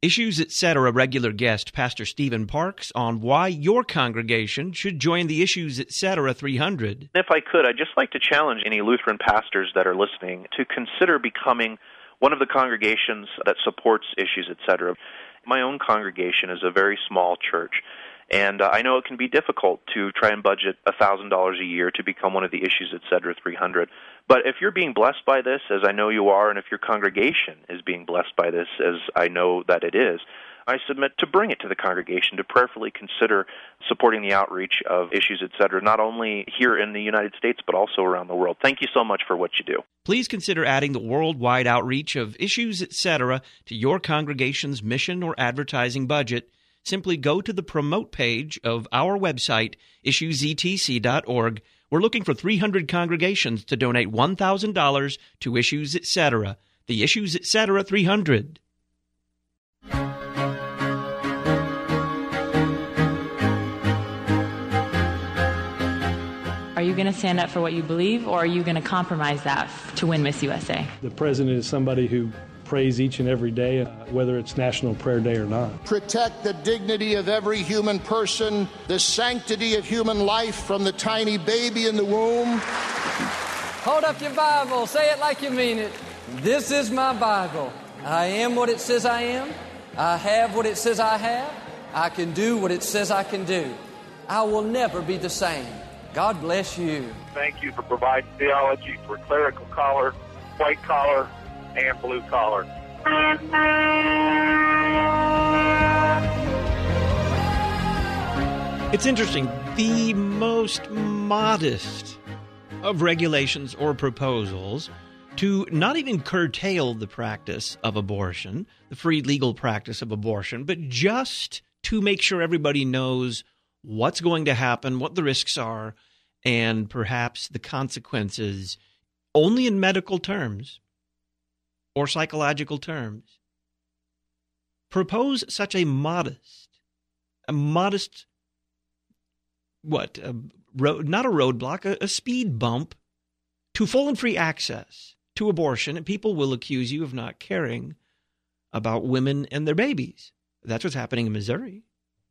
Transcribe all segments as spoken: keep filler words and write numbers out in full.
Issues Etc. regular guest Pastor Stephen Parks on why your congregation should join the Issues Etc. three hundred. If I could, I'd just like to challenge any Lutheran pastors that are listening to consider becoming one of the congregations that supports Issues Etc. My own congregation is a very small church, and uh, I know it can be difficult to try and budget one thousand dollars a year to become one of the Issues Etc. three hundred. But if you're being blessed by this, as I know you are, and if your congregation is being blessed by this, as I know that it is, I submit to bring it to the congregation to prayerfully consider supporting the outreach of Issues Etc., not only here in the United States, but also around the world. Thank you so much for what you do. Please consider adding the worldwide outreach of Issues Etc. to your congregation's mission or advertising budget. Simply go to the promote page of our website, issues e t c dot org. We're looking for three hundred congregations to donate one thousand dollars to Issues Etc. The Issues Etc. three hundred. Are you going to stand up for what you believe, or are you going to compromise that to win Miss U S A? The president is somebody who prays each and every day, uh, whether it's National Prayer Day or not. Protect the dignity of every human person, the sanctity of human life from the tiny baby in the womb. Hold up your Bible. Say it like you mean it. This is my Bible. I am what it says I am. I have what it says I have. I can do what it says I can do. I will never be the same. God bless you. Thank you for providing theology for clerical collar, white collar, and blue collar. It's interesting. The most modest of regulations or proposals to not even curtail the practice of abortion, the free legal practice of abortion, but just to make sure everybody knows what's going to happen, what the risks are, and perhaps the consequences only in medical terms or psychological terms. Propose such a modest, a modest, what, a road, not a roadblock, a, a speed bump to full and free access to abortion, and people will accuse you of not caring about women and their babies. That's what's happening in Missouri.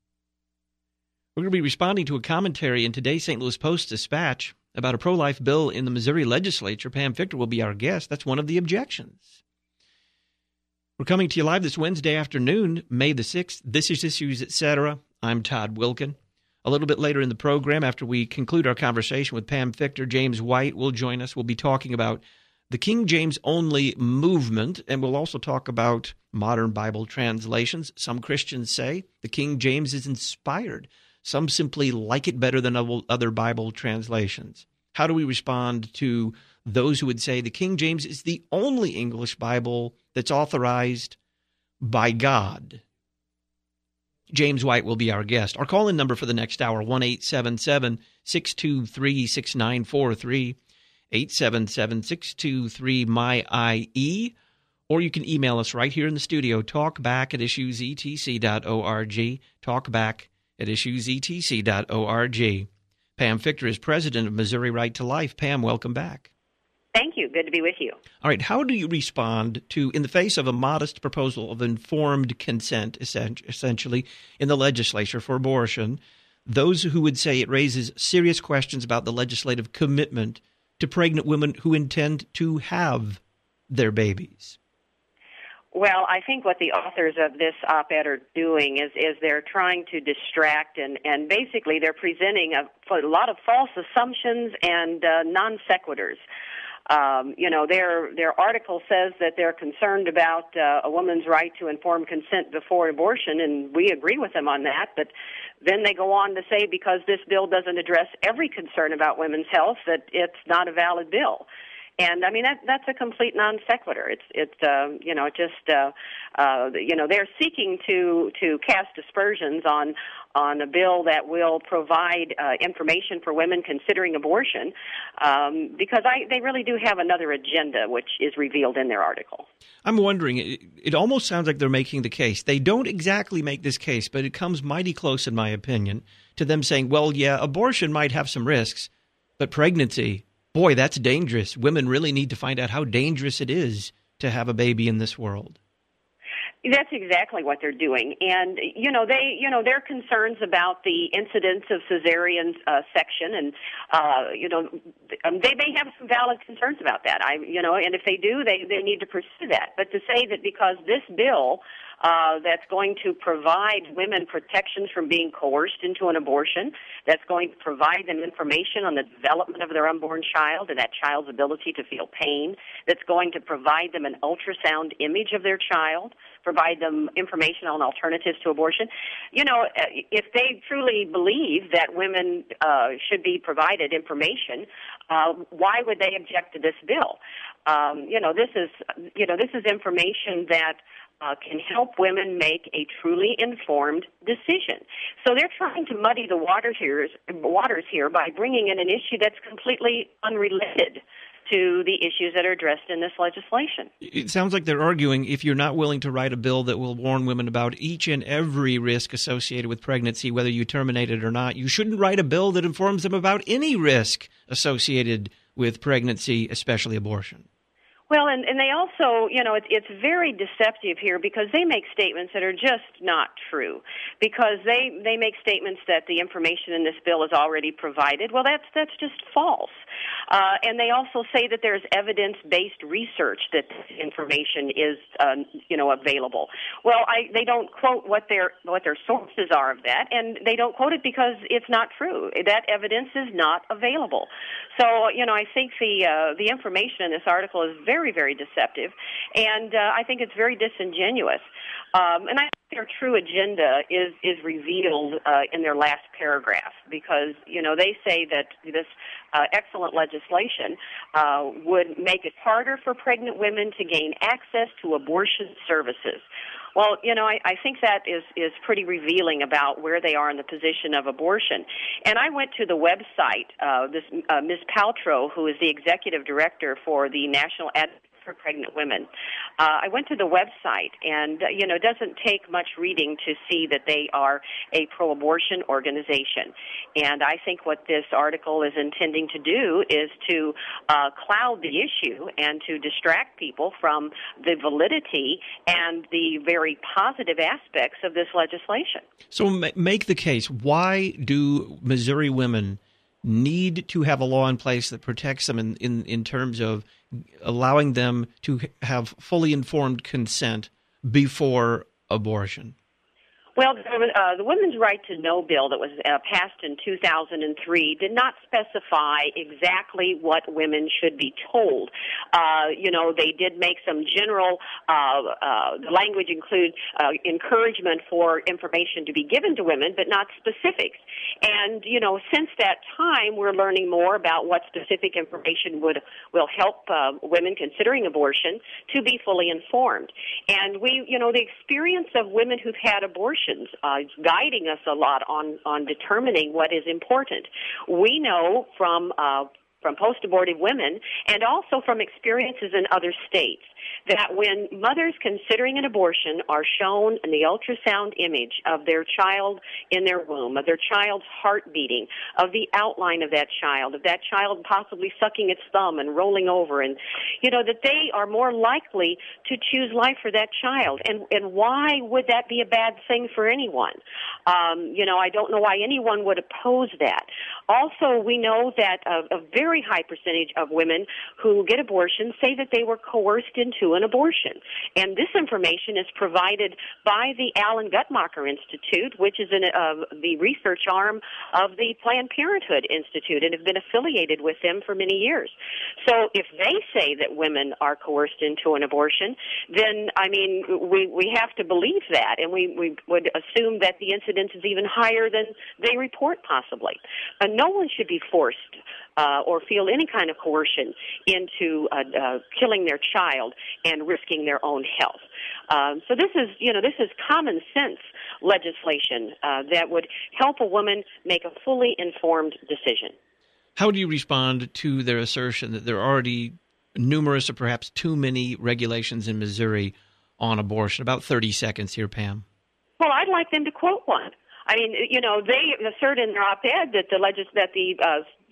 We're going to be responding to a commentary in today's Saint Louis Post-Dispatch about a pro-life bill in the Missouri legislature. Pam Fichter will be our guest. That's one of the objections. We're coming to you live this Wednesday afternoon, May the sixth. This is Issues Etc. I'm Todd Wilkin. A little bit later in the program, after we conclude our conversation with Pam Fichter, James White will join us. We'll be talking about the King James Only movement, and we'll also talk about modern Bible translations. Some Christians say the King James is inspired. Some simply like it better than other Bible translations. How do we respond to those who would say the King James is the only English Bible that's authorized by God? James White will be our guest. Our call-in number for the next hour, one eight seven seven, six two three, six nine four three, eight seven seven, six two three, M Y I E, or you can email us right here in the studio, talkback at issues e t c dot org, talkback at issues e t c dot org. Pam Fichter is president of Missouri Right to Life. Pam, welcome back. Thank you. Good to be with you. All right. How do you respond to, in the face of a modest proposal of informed consent, essentially, in the legislature for abortion, those who would say it raises serious questions about the legislative commitment to pregnant women who intend to have their babies? Well, I think what the authors of this op-ed are doing is, is they're trying to distract, and, and basically they're presenting a, a lot of false assumptions and uh, non sequiturs. Um, you know, their their article says that they're concerned about uh, a woman's right to informed consent before abortion, and we agree with them on that. But then they go on to say because this bill doesn't address every concern about women's health, that it's not a valid bill. And I mean that that's a complete non sequitur. It's it's uh, you know just uh, uh, you know they're seeking to to cast aspersions on on a bill that will provide uh, information for women considering abortion, um, because I they really do have another agenda, which is revealed in their article. I'm wondering, it, it almost sounds like they're making the case. They don't exactly make this case, but it comes mighty close, in my opinion, to them saying, well, yeah, abortion might have some risks, but pregnancy, boy, that's dangerous. Women really need to find out how dangerous it is to have a baby in this world. That's exactly what they're doing, and you know they, you know, their concerns about the incidence of cesarean uh, section, and uh, you know, um, they may have some valid concerns about that. I, you know, and if they do, they they need to pursue that. But to say that because this bill uh, that's going to provide women protections from being coerced into an abortion, that's going to provide them information on the development of their unborn child and that child's ability to feel pain, that's going to provide them an ultrasound image of their child, provide them information on alternatives to abortion. You know, if they truly believe that women uh, should be provided information, uh, why would they object to this bill? Um, you know, this is, you know, this is information that Uh, can help women make a truly informed decision. So they're trying to muddy the waters here, waters here by bringing in an issue that's completely unrelated to the issues that are addressed in this legislation. It sounds like they're arguing if you're not willing to write a bill that will warn women about each and every risk associated with pregnancy, whether you terminate it or not, you shouldn't write a bill that informs them about any risk associated with pregnancy, especially abortion. Well, and, and they also, you know, it, it's very deceptive here because they make statements that are just not true. Because they, they make statements that the information in this bill is already provided. Well, that's that's just false. Uh, and they also say that there's evidence-based research that this information is, uh, you know, available. Well, I, they don't quote what their what their sources are of that, and they don't quote it because it's not true. That evidence is not available. So, you know, I think the uh, the information in this article is very Very, very deceptive, and uh, I think it's very disingenuous. Um, and I think their true agenda is is revealed uh, in their last paragraph, because you know they say that this uh, excellent legislation uh, would make it harder for pregnant women to gain access to abortion services. Well, you know, I, I think that is, is pretty revealing about where they are in the position of abortion. And I went to the website, uh, this uh, Miz Paltrow, who is the executive director for the National Advocacy for Pregnant Women. Uh, I went to the website, and, uh, you know, it doesn't take much reading to see that they are a pro-abortion organization. And I think what this article is intending to do is to uh, cloud the issue and to distract people from the validity and the very positive aspects of this legislation. So make the case. Why do Missouri women need to have a law in place that protects them in, in, in terms of allowing them to have fully informed consent before abortion? Well, uh, the Women's Right to Know bill that was uh, passed in two thousand three did not specify exactly what women should be told. Uh, you know, they did make some general uh, uh, language include uh, encouragement for information to be given to women, but not specifics. And, you know, since that time, we're learning more about what specific information would will help uh, women considering abortion to be fully informed. And we, you know, the experience of women who've had abortions uh, is guiding us a lot on, on determining what is important. We know from uh, from post-abortive women and also from experiences in other states that when mothers considering an abortion are shown in the ultrasound image of their child in their womb, of their child's heart beating, of the outline of that child, of that child possibly sucking its thumb and rolling over, and, you know, that they are more likely to choose life for that child. And, and why would that be a bad thing for anyone? Um, you know, I don't know why anyone would oppose that. Also, we know that a, a very high percentage of women who get abortions say that they were coerced into an abortion. And this information is provided by the Alan Guttmacher Institute, which is an, uh, the research arm of the Planned Parenthood Institute, and have been affiliated with them for many years. So if they say that women are coerced into an abortion, then, I mean, we, we have to believe that, and we, we would assume that the incidence is even higher than they report, possibly. Uh, no one should be forced uh, or feel any kind of coercion into uh, uh, killing their child and risking their own health. Um, so this is, you know, this is common sense legislation uh, that would help a woman make a fully informed decision. How do you respond to their assertion that there are already numerous or perhaps too many regulations in Missouri on abortion? About thirty seconds here, Pam. Well, I'd like them to quote one. I mean, you know, they assert in their op-ed that the legis- that the uh,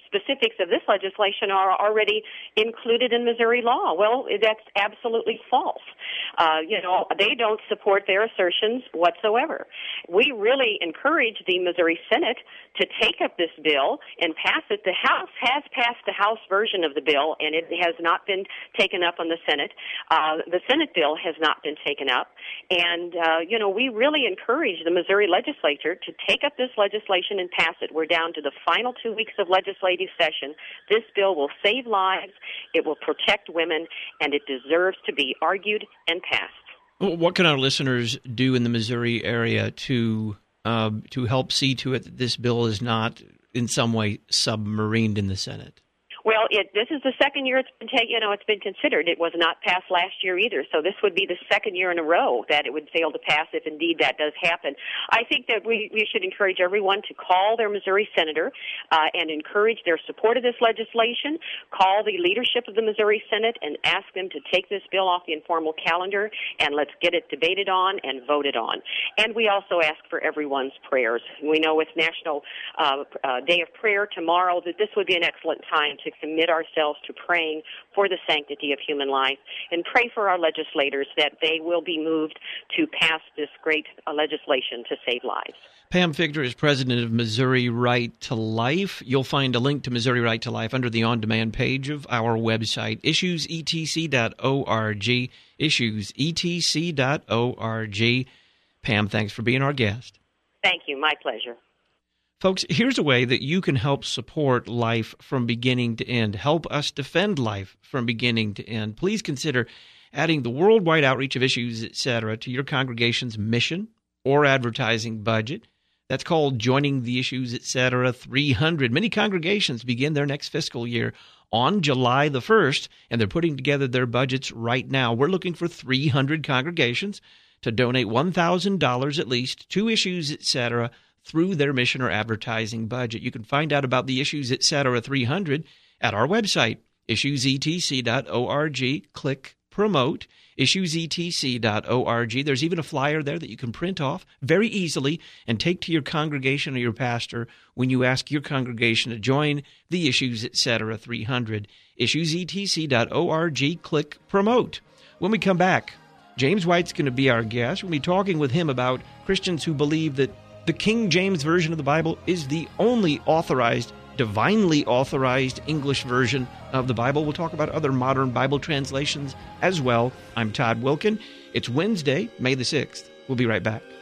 specifics of this legislation are already included in Missouri law. Well, that's absolutely false. Uh, you know, they don't support their assertions whatsoever. We really encourage the Missouri Senate to take up this bill and pass it. The House has passed the House version of the bill, and it has not been taken up on the Senate. Uh, the Senate bill has not been taken up. And, uh, you know, we really encourage the Missouri legislature to take up this legislation and pass it. We're down to the final two weeks of legislative session. This bill will save lives, it will protect women, and it deserves to be argued and passed. Well, what can our listeners do in the Missouri area to uh, to help see to it that this bill is not in some way submarined in the Senate? Well, it, this is the second year it's been ta- you know it's been considered. It was not passed last year either, so this would be the second year in a row that it would fail to pass if indeed that does happen. I think that we, we should encourage everyone to call their Missouri senator uh, and encourage their support of this legislation. Call the leadership of the Missouri Senate and ask them to take this bill off the informal calendar, and let's get it debated on and voted on. And we also ask for everyone's prayers. We know with National uh, uh, Day of Prayer tomorrow that this would be an excellent time to commit ourselves to praying for the sanctity of human life and pray for our legislators that they will be moved to pass this great uh, legislation to save lives. Pam Fichter is president of Missouri Right to Life. You'll find a link to Missouri Right to Life under the on-demand page of our website, issues e t c dot org, issues e t c dot org. Pam, thanks for being our guest. Thank you. My pleasure. Folks, here's a way that you can help support life from beginning to end. Help us defend life from beginning to end. Please consider adding the worldwide outreach of Issues, et cetera, to your congregation's mission or advertising budget. That's called Joining the Issues, et cetera, three hundred. Many congregations begin their next fiscal year on July the first, and they're putting together their budgets right now. We're looking for three hundred congregations to donate one thousand dollars at least to Issues, et cetera, through their mission or advertising budget. You can find out about the Issues, et cetera, three hundred at our website, issues e t c dot org. Click Promote, issues e t c dot org. There's even a flyer there that you can print off very easily and take to your congregation or your pastor when you ask your congregation to join the Issues, et cetera, three hundred. issues e t c dot org. Click Promote. When we come back, James White's going to be our guest. We'll be talking with him about Christians who believe that the King James Version of the Bible is the only authorized, divinely authorized English version of the Bible. We'll talk about other modern Bible translations as well. I'm Todd Wilkin. It's Wednesday, May the sixth. We'll be right back.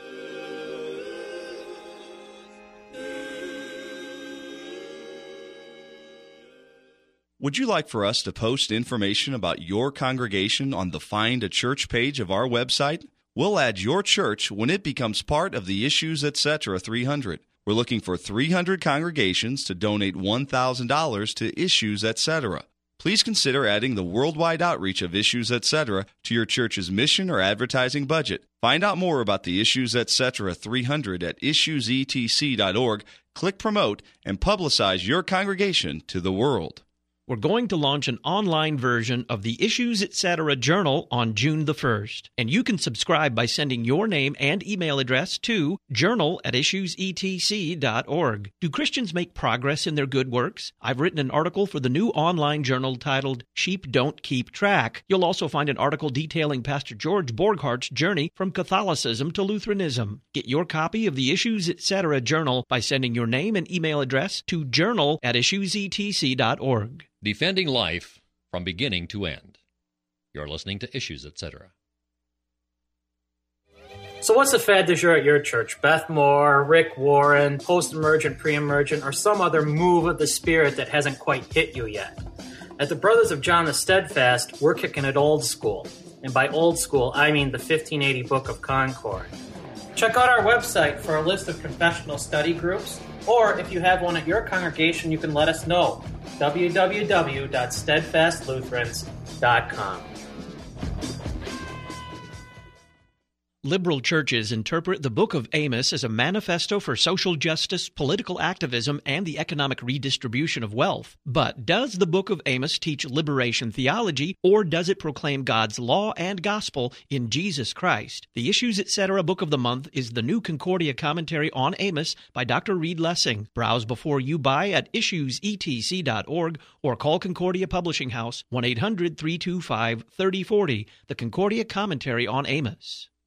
Would you like for us to post information about your congregation on the Find a Church page of our website? We'll add your church when it becomes part of the Issues, et cetera, three hundred. We're looking for three hundred congregations to donate one thousand dollars to Issues, et cetera. Please consider adding the worldwide outreach of Issues, et cetera to your church's mission or advertising budget. Find out more about the Issues, et cetera, three hundred at issues e t c dot org. Click Promote and publicize your congregation to the world. We're going to launch an online version of the Issues, et cetera Journal on June the first. And you can subscribe by sending your name and email address to journal at issues e t c dot org. Do Christians make progress in their good works? I've written an article for the new online journal titled Sheep Don't Keep Track. You'll also find an article detailing Pastor George Borghardt's journey from Catholicism to Lutheranism. Get your copy of the Issues, et cetera Journal by sending your name and email address to journal at issues e t c dot org. Defending life from beginning to end. You're listening to Issues, et cetera. So what's the fad du jour at your church? Beth Moore, Rick Warren, post-emergent, pre-emergent, or some other move of the Spirit that hasn't quite hit you yet? At the Brothers of John the Steadfast, we're kicking it old school. And by old school, I mean the fifteen eighty Book of Concord. Check out our website for a list of confessional study groups, or if you have one at your congregation, you can let us know. w w w dot steadfast lutherans dot com. Liberal churches interpret the Book of Amos as a manifesto for social justice, political activism, and the economic redistribution of wealth. But does the Book of Amos teach liberation theology, or does it proclaim God's law and gospel in Jesus Christ? The Issues Etc. Book of the Month is the new Concordia commentary on Amos by Doctor Reed Lessing. Browse before you buy at issues e t c dot org or call Concordia Publishing House one eight hundred, three two five, three oh four oh. The Concordia commentary on Amos.